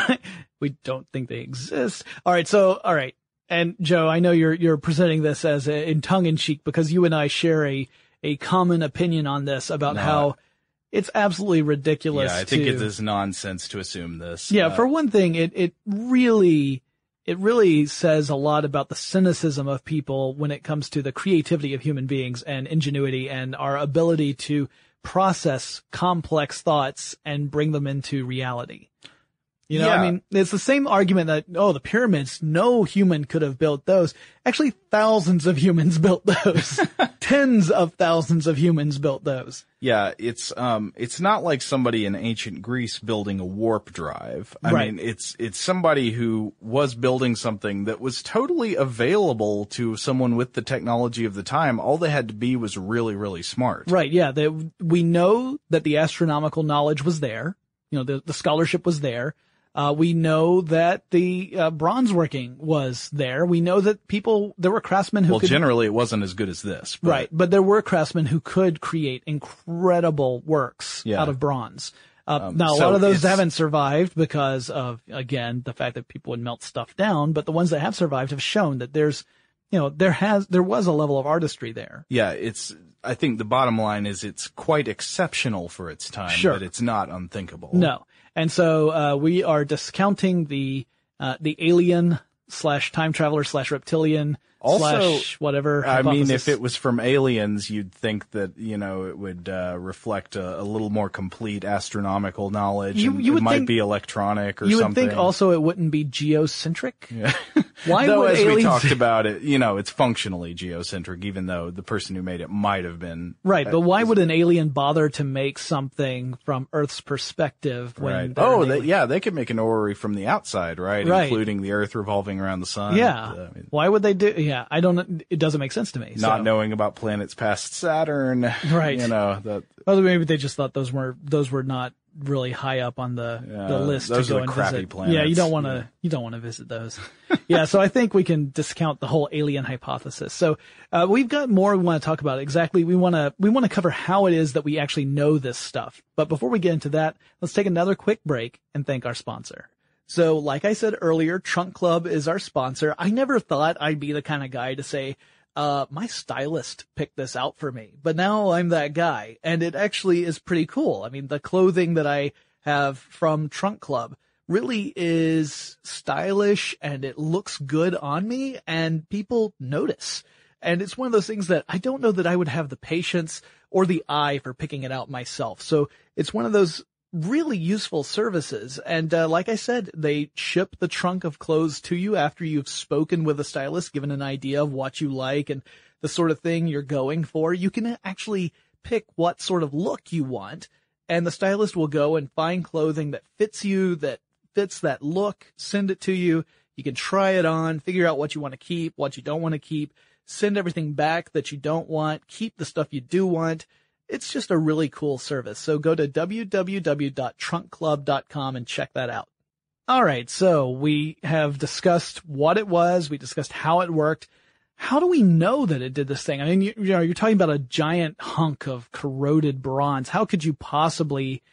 We don't think they exist. All right. So, all right. And Joe, I know you're, you're presenting this as a, in tongue in cheek because you and I share a, a common opinion on this about no. how it's absolutely ridiculous. Yeah, I think to, it is nonsense to assume this. Yeah. Uh, For one thing, it, it really, It really says a lot about the cynicism of people when it comes to the creativity of human beings and ingenuity and our ability to process complex thoughts and bring them into reality. You know, yeah. I mean, it's the same argument that, oh, the pyramids, no human could have built those. Actually, thousands of humans built those. Tens of thousands of humans built those. Yeah, it's um, it's not like somebody in ancient Greece building a warp drive. I Right. mean, it's it's somebody who was building something that was totally available to someone with the technology of the time. All they had to be was really, really smart. Right, yeah. They, we know that the astronomical knowledge was there. You know, the, the scholarship was there. Uh, we know that the uh, bronze working was there. We know that people, there were craftsmen who well, could... generally it wasn't as good as this. But, Right, but there were craftsmen who could create incredible works Yeah. out of bronze. Uh, Um, now, a so lot of those it's- haven't survived because of, again, the fact that people would melt stuff down, but the ones that have survived have shown that there's, you know, there has, there was a level of artistry there. Yeah, it's, I think the bottom line is it's quite exceptional for its time, Sure. but it's not unthinkable. No. And so, uh, we are discounting the, uh, the alien slash time traveler slash reptilian Also, slash whatever. I mean, hypothesis. if it was from aliens, you'd think that, you know, it would uh, reflect a, a little more complete astronomical knowledge. You- and you it would might think- be electronic or you would something. think also it wouldn't be geocentric. Yeah. Why though, would as aliens... we talked about it, you know, it's functionally geocentric, even though the person who made it might have been. Right, uh, but why would an alien bother to make something from Earth's perspective when Right. they're Oh, an they, alien? yeah, they could make an orrery from the outside, right? Right. Including the Earth revolving around the sun. Yeah. Uh, I mean, Why would they do? Yeah, I don't. It doesn't make sense to me. not so. knowing about planets past Saturn. Right. You know, that. Well, maybe they just thought those were those were not really high up on the, Yeah, the list those to are go the and crappy visit. planets. Yeah, you don't want to Yeah. you don't want to visit those. Yeah, so I think we can discount the whole alien hypothesis. So uh, we've got more we want to talk about. Exactly, we want to we want to cover how it is that we actually know this stuff. But before we get into that, let's take another quick break and thank our sponsor. So, like I said earlier, Trunk Club is our sponsor. I never thought I'd be the kind of guy to say, uh, my stylist picked this out for me, but now I'm that guy, and it actually is pretty cool. I mean, the clothing that I have from Trunk Club really is stylish, and it looks good on me, and people notice. And it's one of those things that I don't know that I would have the patience or the eye for picking it out myself. So it's one of those really useful services. And uh, like I said, they ship the trunk of clothes to you after you've spoken with a stylist, given an idea of what you like and the sort of thing you're going for. You can actually pick what sort of look you want, and the stylist will go and find clothing that fits you, that fits that look, send it to you. You can try it on, figure out what you want to keep, what you don't want to keep, send everything back that you don't want, keep the stuff you do want. It's just a really cool service. So go to w w w dot trunk club dot com and check that out. All right. So we have discussed what it was. We discussed how it worked. How do we know that it did this thing? I mean, you, you know, you're talking about a giant hunk of corroded bronze. How could you possibly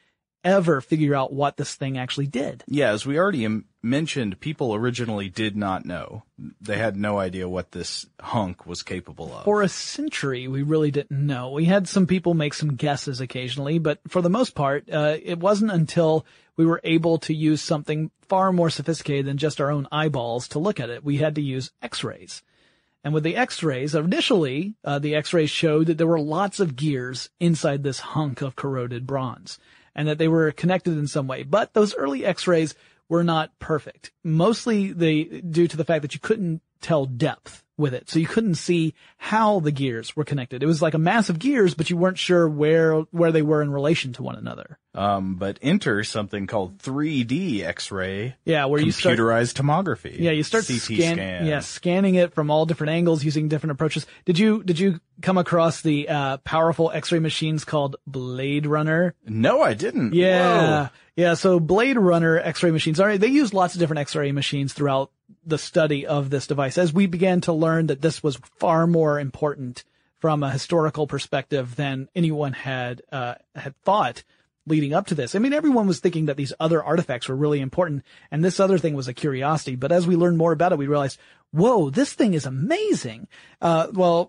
ever figure out what this thing actually did. Yeah, as we already m- mentioned, people originally did not know. They had no idea what this hunk was capable of. For a century, we really didn't know. We had some people make some guesses occasionally, but for the most part, uh, it wasn't until we were able to use something far more sophisticated than just our own eyeballs to look at it. We had to use X-rays. And with the X-rays, initially, uh, the X-rays showed that there were lots of gears inside this hunk of corroded bronze, and that they were connected in some way. But those early X-rays were not perfect, mostly they, due to the fact that you couldn't tell depth with it. So you couldn't see how the gears were connected. It was like a mass of gears, but you weren't sure where, where they were in relation to one another. Um, but enter something called three D X-ray. Yeah, where you start computerized tomography. Yeah, you start C T scan, scan. yeah, scanning it from all different angles using different approaches. Did you, did you come across the, uh, powerful X-ray machines called Blade Runner? No, I didn't. Yeah. Whoa. Yeah, so Blade Runner X-ray machines, all right, they used lots of different X-ray machines throughout the study of this device as we began to learn that this was far more important from a historical perspective than anyone had, uh, had thought leading up to this. I mean, everyone was thinking that these other artifacts were really important, and this other thing was a curiosity. But as we learned more about it, we realized, whoa, this thing is amazing. Uh, well,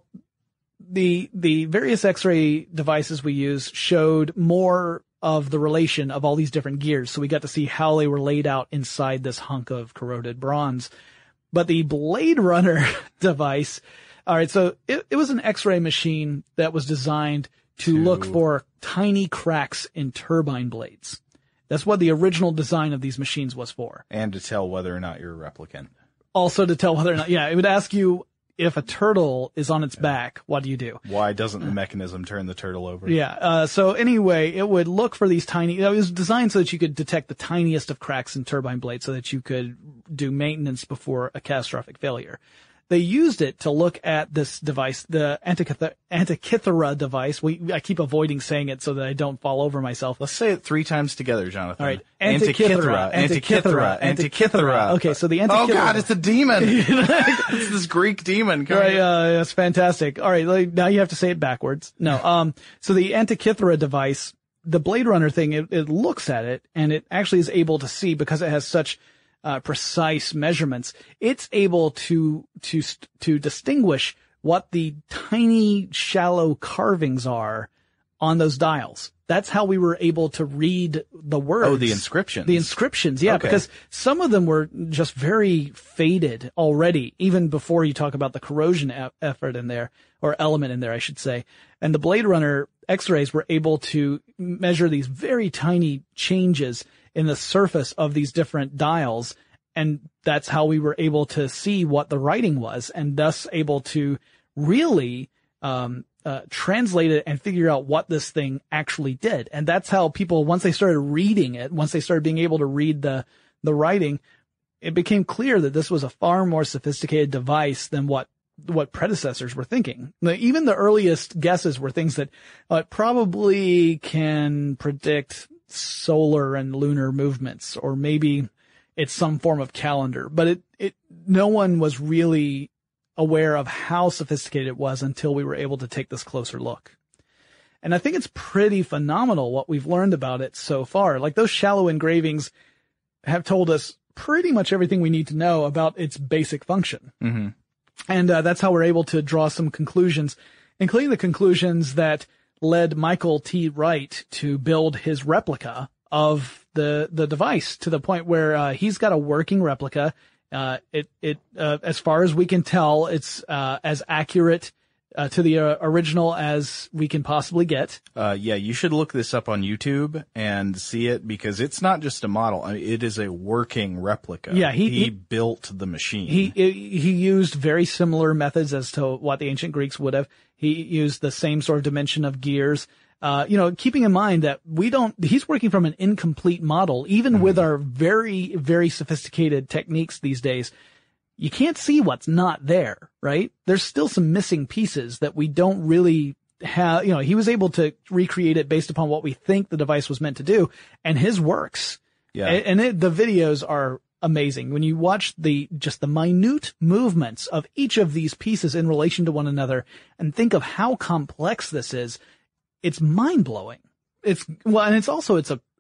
the, the various X-ray devices we use showed more of the relation of all these different gears. So we got to see how they were laid out inside this hunk of corroded bronze. But the Blade Runner device, all right, so it, it was an X-ray machine that was designed to, to look for tiny cracks in turbine blades. That's what the original design of these machines was for. And to tell whether or not you're a replicant. Also to tell whether or not, yeah, it would ask you, if a turtle is on its back, what do you do? Why doesn't the mechanism turn the turtle over? Yeah. Uh, so anyway, it would look for these tiny, it was designed so that you could detect the tiniest of cracks in turbine blades so that you could do maintenance before a catastrophic failure. They used it to look at this device, the Antikythera, Antikythera device. We, I keep avoiding saying it so that I don't fall over myself. Let's say it three times together, Jonathan. All right. Antikythera, Antikythera, Antikythera. Okay, so the Antikythera. Oh God, it's a demon. It's this Greek demon. Right, uh, that's fantastic. All right, like, now you have to say it backwards. No, um, so the Antikythera device, the Blade Runner thing, it, it looks at it and it actually is able to see, because it has such Uh, precise measurements, it's able to, to, to distinguish what the tiny, shallow carvings are on those dials. That's how we were able to read the words. Oh, the inscriptions. The inscriptions, yeah, okay. Because some of them were just very faded already, even before you talk about the corrosion e- effort in there, or element in there, I should say. And the Blade Runner X-rays were able to measure these very tiny changes in the surface of these different dials. And that's how we were able to see what the writing was, and thus able to really, um, uh, translate it and figure out what this thing actually did. And that's how people, once they started reading it, once they started being able to read the, the writing, it became clear that this was a far more sophisticated device than what what predecessors were thinking. Even the earliest guesses were things that uh, probably can predict solar and lunar movements, or maybe it's some form of calendar, but it, it, no one was really aware of how sophisticated it was until we were able to take this closer look. And I think it's pretty phenomenal what we've learned about it so far. Like, those shallow engravings have told us pretty much everything we need to know about its basic function. Mm-hmm. And uh, that's how we're able to draw some conclusions, including the conclusions that led Michael T. Wright to build his replica of the the device, to the point where uh, he's got a working replica. Uh, it it uh, as far as we can tell, it's uh, as accurate uh, to the uh, original as we can possibly get. Uh, yeah, you should look this up on YouTube and see it, because it's not just a model. I mean, it is a working replica. Yeah, he, he, he built the machine. He he used very similar methods as to what the ancient Greeks would have. He used the same sort of dimension of gears. Uh, you know, keeping in mind that we don't, he's working from an incomplete model, even mm-hmm. with our very, very sophisticated techniques these days. You can't see what's not there, right? There's still some missing pieces that we don't really have. You know, he was able to recreate it based upon what we think the device was meant to do, and his works. Yeah. And, and it, the videos are amazing. When you watch the, just the minute movements of each of these pieces in relation to one another, and think of how complex this is, it's mind blowing. It's, well, and it's also, it's a,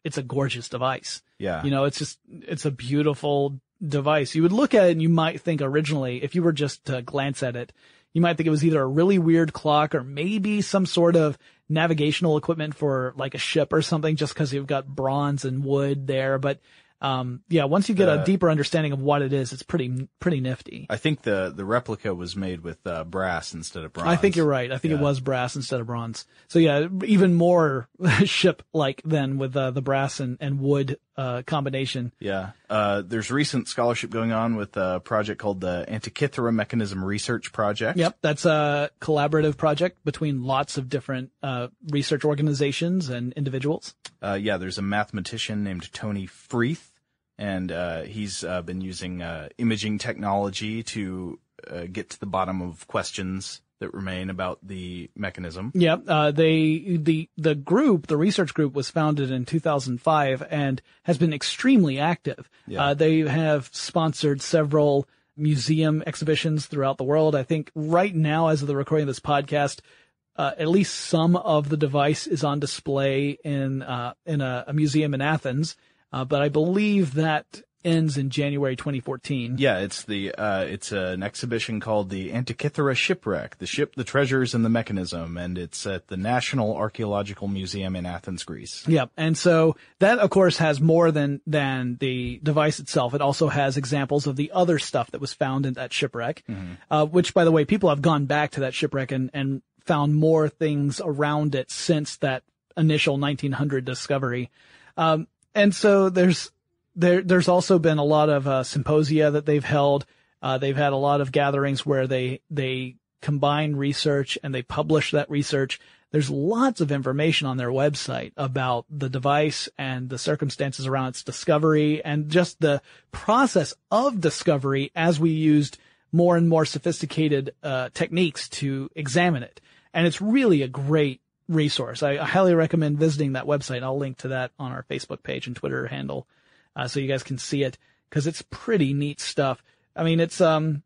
it's a gorgeous device. Yeah. You know, it's just, it's a beautiful device. You would look at it and you might think originally, if you were just to glance at it, you might think it was either a really weird clock or maybe some sort of navigational equipment for like a ship or something, just because you've got bronze and wood there. But Um, yeah, once you get Uh, a deeper understanding of what it is, it's pretty, pretty nifty. I think the, the replica was made with uh, brass instead of bronze. I think you're right. I think Yeah. it was brass instead of bronze. So yeah, even more ship-like than with uh, the brass and, and wood uh, combination. Yeah. Uh, there's recent scholarship going on with a project called the Antikythera Mechanism Research Project. Yep, that's a collaborative project between lots of different uh, research organizations and individuals. Uh, yeah, there's a mathematician named Tony Freeth, and uh, he's uh, been using uh, imaging technology to uh, get to the bottom of questions that remain about the mechanism. Yep, uh, they the the group, the research group, was founded in two thousand five and has been extremely active. Yeah. Uh, they have sponsored several museum exhibitions throughout the world. I think right now, as of the recording of this podcast, Uh, at least some of the device is on display in uh, in a, a museum in Athens, uh, but I believe that ends in January twenty fourteen. Yeah, it's the uh, it's an exhibition called the Antikythera Shipwreck, the ship, the treasures, and the mechanism, and it's at the National Archaeological Museum in Athens, Greece. Yep, and so that, of course, has more than than the device itself. It also has examples of the other stuff that was found in that shipwreck, mm-hmm. uh, which, by the way, people have gone back to that shipwreck and and found more things around it since that initial nineteen hundred discovery. Um, and so there's, there, there's also been a lot of, uh, symposia that they've held. Uh, they've had a lot of gatherings where they, they combine research and they publish that research. There's lots of information on their website about the device and the circumstances around its discovery and just the process of discovery as we used more and more sophisticated, uh, techniques to examine it. And it's really a great resource. I, I highly recommend visiting that website. I'll link to that on our Facebook page and Twitter handle, uh, so you guys can see it, because it's pretty neat stuff. I mean, it's, um,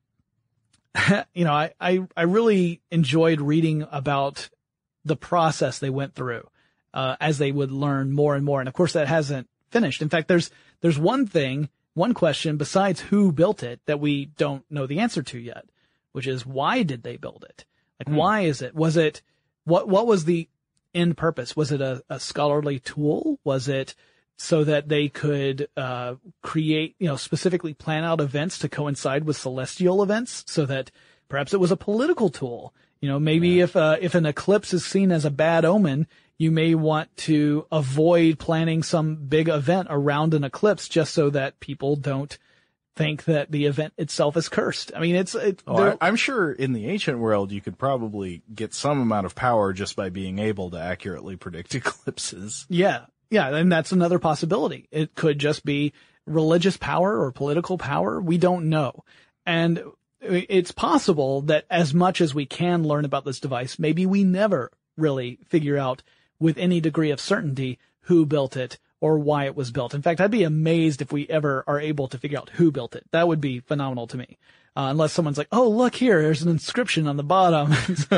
you know, I, I, I really enjoyed reading about the process they went through, uh, as they would learn more and more. And of course, that hasn't finished. In fact, there's, there's one thing, one question besides who built it that we don't know the answer to yet, which is why did they build it? Like, hmm. why is it? Was it, what, what was the end purpose? Was it a, a scholarly tool? Was it so that they could, uh, create, you know, specifically plan out events to coincide with celestial events so that perhaps it was a political tool? You know, maybe yeah. if, uh, if an eclipse is seen as a bad omen, you may want to avoid planning some big event around an eclipse just so that people don't think that the event itself is cursed. I mean, it's, it, oh, I, I'm sure in the ancient world, you could probably get some amount of power just by being able to accurately predict eclipses. Yeah. Yeah. And that's another possibility. It could just be religious power or political power. We don't know. And it's possible that as much as we can learn about this device, maybe we never really figure out with any degree of certainty who built it or why it was built. In fact, I'd be amazed if we ever are able to figure out who built it. That would be phenomenal to me. Uh, unless someone's like, oh, look here, there's an inscription on the bottom.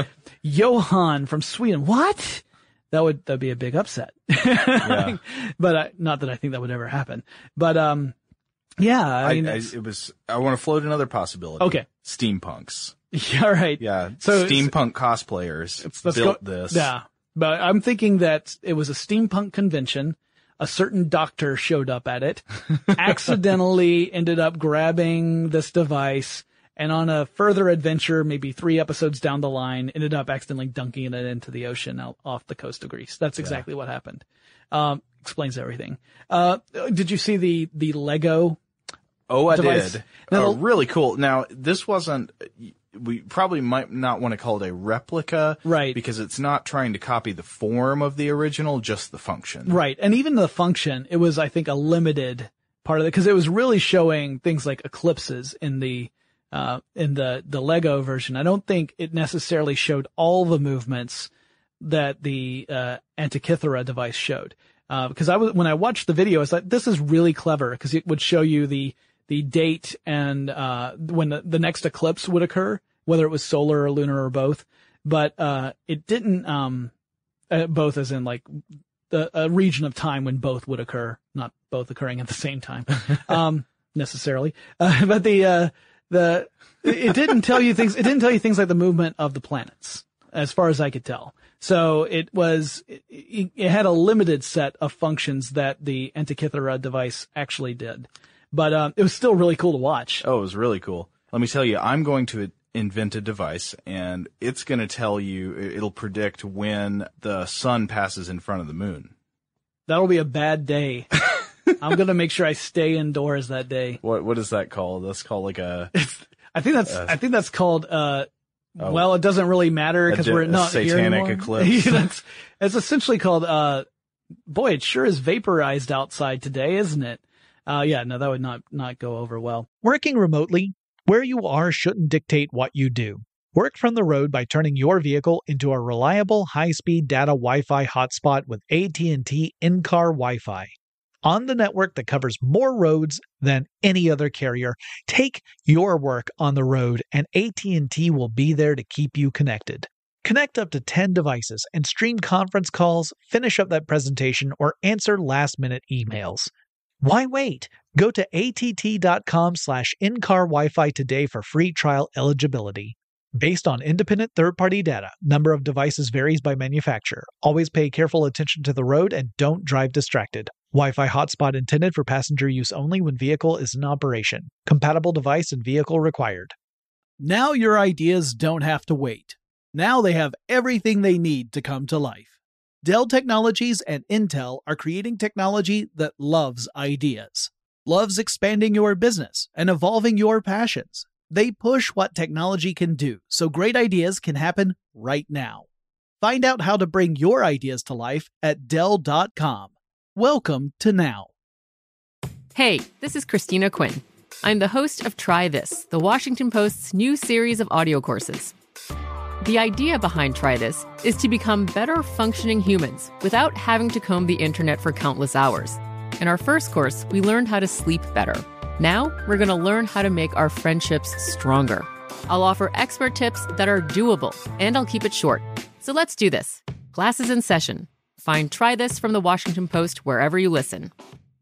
Johann from Sweden. What? That would, that'd be a big upset. Yeah. But I, not that I think that would ever happen. But, um, yeah, I, I mean, I, it was, I want to float another possibility. Okay. Steampunks. Yeah, right. Yeah. So steampunk cosplayers built go, this. Yeah. But I'm thinking that it was a steampunk convention. A certain doctor showed up at it, accidentally ended up grabbing this device, and on a further adventure, maybe three episodes down the line, ended up accidentally dunking it into the ocean out off the coast of Greece. That's exactly yeah. what happened. Um, explains everything. Uh, did you see the, the Lego Oh, I device? did. Now, oh, really cool. Now, this wasn't, we probably might not want to call it a replica. Right. Because it's not trying to copy the form of the original, just the function. Right. And even the function, it was, I think, a limited part of it, because it was really showing things like eclipses in the, uh, in the, the Lego version. I don't think it necessarily showed all the movements that the, uh, Antikythera device showed. Uh, because I was, when I watched the video, I was like, this is really clever, because it would show you the, the date and, uh, when the, the next eclipse would occur, whether it was solar or lunar or both. But, uh, it didn't, um, uh, both as in like the a region of time when both would occur, not both occurring at the same time, um, necessarily. Uh, but the, uh, the, it didn't tell you things, it didn't tell you things like the movement of the planets, as far as I could tell. So it was, it, it had a limited set of functions that the Antikythera device actually did. But, um, it was still really cool to watch. Oh, it was really cool. Let me tell you, I'm going to invent a device, and it's going to tell you, it'll predict when the sun passes in front of the moon. That'll be a bad day. I'm going to make sure I stay indoors that day. What What is that called? That's called like a... I think that's, uh, I think that's called, uh, oh, well, it doesn't really matter because we're not here anymore. Satanic eclipse. That's, it's essentially called, uh, boy, it sure is vaporized outside today, isn't it? Uh, yeah, no, that would not, not go over well. Working remotely, where you are shouldn't dictate what you do. Work from the road by turning your vehicle into a reliable high-speed data Wi-Fi hotspot with A T and T in-car Wi-Fi. On the network that covers more roads than any other carrier, take your work on the road and A T and T will be there to keep you connected. Connect up to ten devices and stream conference calls, finish up that presentation, or answer last-minute emails. Why wait? Go to att.com slash in-car Wi-Fi today for free trial eligibility. Based on independent third-party data, number of devices varies by manufacturer. Always pay careful attention to the road and don't drive distracted. Wi-Fi hotspot intended for passenger use only when vehicle is in operation. Compatible device and vehicle required. Now your ideas don't have to wait. Now they have everything they need to come to life. Dell Technologies and Intel are creating technology that loves ideas, loves expanding your business and evolving your passions. They push what technology can do so great ideas can happen right now. Find out how to bring your ideas to life at Dell dot com. Welcome to Now. Hey, this is Christina Quinn. I'm the host of Try This, the Washington Post's new series of audio courses. The idea behind Try This is to become better functioning humans without having to comb the internet for countless hours. In our first course, we learned how to sleep better. Now, we're going to learn how to make our friendships stronger. I'll offer expert tips that are doable, and I'll keep it short. So let's do this. Class is in session. Find Try This from the Washington Post wherever you listen.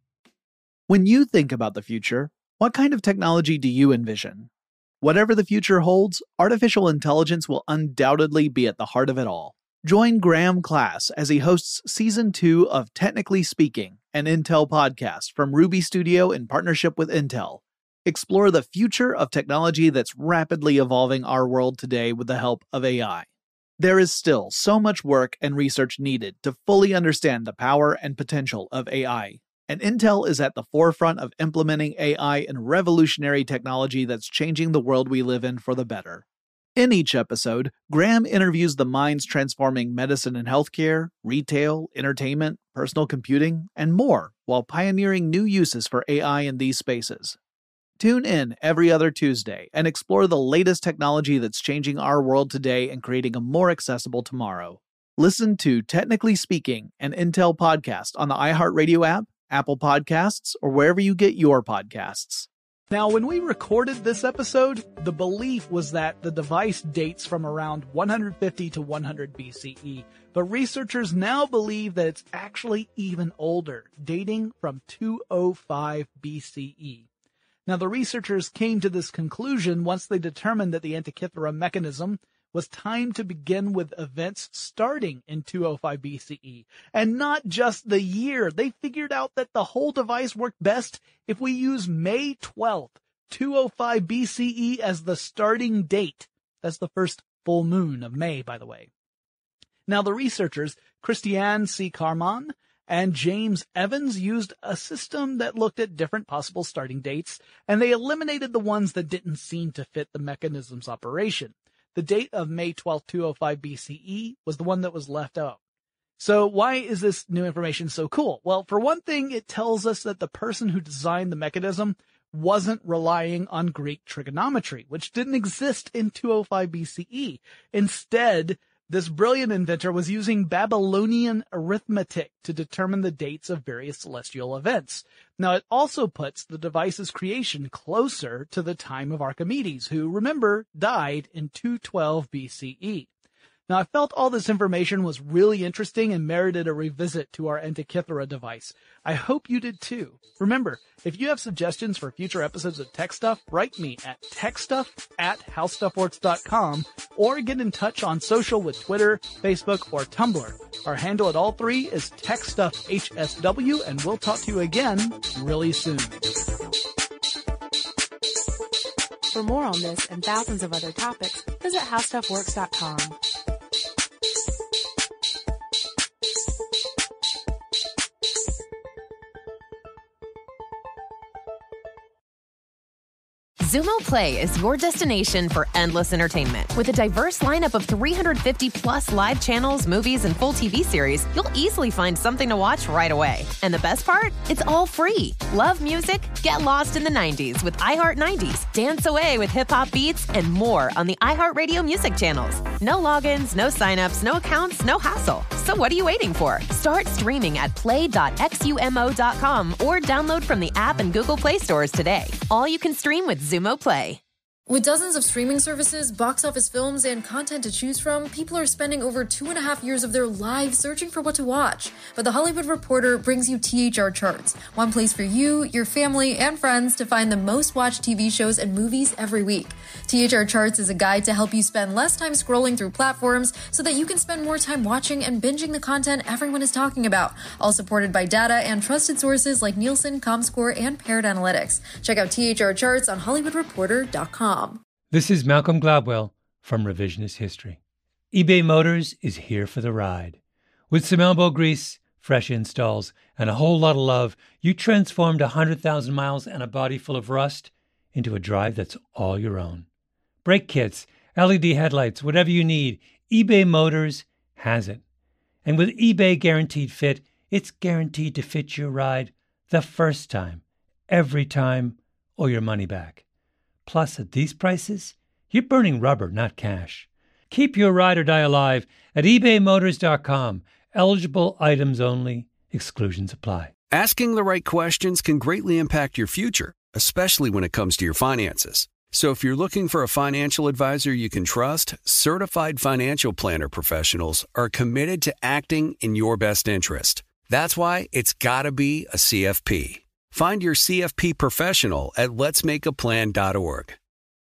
When you think about the future, what kind of technology do you envision? Whatever the future holds, artificial intelligence will undoubtedly be at the heart of it all. Join Graham Class as he hosts Season two of Technically Speaking, an Intel podcast from Ruby Studio in partnership with Intel. Explore the future of technology that's rapidly evolving our world today with the help of A I. There is still so much work and research needed to fully understand the power and potential of A I. And Intel is at the forefront of implementing A I in revolutionary technology that's changing the world we live in for the better. In each episode, Graham interviews the minds transforming medicine and healthcare, retail, entertainment, personal computing, and more, while pioneering new uses for A I in these spaces. Tune in every other Tuesday and explore the latest technology that's changing our world today and creating a more accessible tomorrow. Listen to Technically Speaking, an Intel podcast on the iHeartRadio app, Apple Podcasts, or wherever you get your podcasts. Now, when we recorded this episode, the belief was that the device dates from around one hundred fifty to one hundred B C E, but researchers now believe that it's actually even older, dating from two oh five B C E. Now, the researchers came to this conclusion once they determined that the Antikythera mechanism was timed to begin with events starting in two oh five B C E, and not just the year. They figured out that the whole device worked best if we use May twelfth, two oh five B C E as the starting date. That's the first full moon of May, by the way. Now, the researchers, Christiane C. Carman and James Evans, used a system that looked at different possible starting dates, and they eliminated the ones that didn't seem to fit the mechanism's operation. The date of May twelfth, two oh five B C E was the one that was left out. So why is this new information so cool? Well, for one thing, it tells us that the person who designed the mechanism wasn't relying on Greek trigonometry, which didn't exist in two oh five B C E. Instead, this brilliant inventor was using Babylonian arithmetic to determine the dates of various celestial events. Now, it also puts the device's creation closer to the time of Archimedes, who, remember, died in two twelve B C E. Now, I felt all this information was really interesting and merited a revisit to our Antikythera device. I hope you did too. Remember, if you have suggestions for future episodes of Tech Stuff, write me at techstuff at howstuffworks dot com or get in touch on social with Twitter, Facebook, or Tumblr. Our handle at all three is TechStuffHSW, and we'll talk to you again really soon. For more on this and thousands of other topics, visit how stuff works dot com. Xumo Play is your destination for endless entertainment. With a diverse lineup of three hundred fifty plus live channels, movies, and full T V series, you'll easily find something to watch right away. And the best part? It's all free. Love music? Get lost in the nineties with iHeart nineties, dance away with hip-hop beats, and more on the iHeartRadio music channels. No logins, no signups, no accounts, no hassle. So what are you waiting for? Start streaming at play dot xumo dot com or download from the app and Google Play stores today. All you can stream with Xumo Play. With dozens of streaming services, box office films, and content to choose from, people are spending over two and a half years of their lives searching for what to watch. But The Hollywood Reporter brings you T H R Charts, one place for you, your family, and friends to find the most watched T V shows and movies every week. T H R Charts is a guide to help you spend less time scrolling through platforms so that you can spend more time watching and binging the content everyone is talking about, all supported by data and trusted sources like Nielsen, Comscore, and Paired Analytics. Check out T H R Charts on hollywood reporter dot com. This is Malcolm Gladwell from Revisionist History. eBay Motors is here for the ride. With some elbow grease, fresh installs, and a whole lot of love, you transformed one hundred thousand miles and a body full of rust into a drive that's all your own. Brake kits, L E D headlights, whatever you need, eBay Motors has it. And with eBay Guaranteed Fit, it's guaranteed to fit your ride the first time, every time, or your money back. Plus, at these prices, you're burning rubber, not cash. Keep your ride or die alive at ebay motors dot com. Eligible items only. Exclusions apply. Asking the right questions can greatly impact your future, especially when it comes to your finances. So if you're looking for a financial advisor you can trust, certified financial planner professionals are committed to acting in your best interest. That's why it's got to be a C F P. Find your C F P professional at lets make a plan dot org.